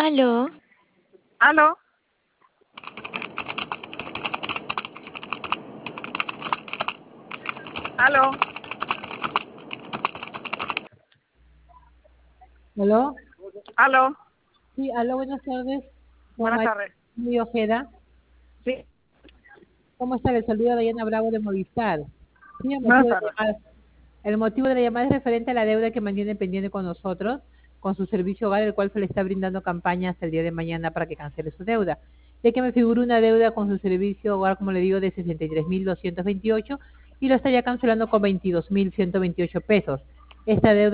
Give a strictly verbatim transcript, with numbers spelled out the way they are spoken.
Aló. ¿Aló? ¿Aló? ¿Aló? ¿Aló? Sí, aló, buenas tardes. Con Buenas María tardes. Ojeda. Sí, ¿Cómo está? Le saluda Diana Bravo de Movistar. Sí, el buenas motivo de la tardes. llamada, el motivo de la llamada es referente a la deuda que mantiene pendiente con nosotros, con su servicio hogar, el cual se le está brindando campaña hasta el día de mañana para que cancele su deuda. Ya que me figura una deuda con su servicio hogar, como le digo, de sesenta y tres mil doscientos veintiocho y lo está ya cancelando con veintidós mil ciento veintiocho pesos. Esta deuda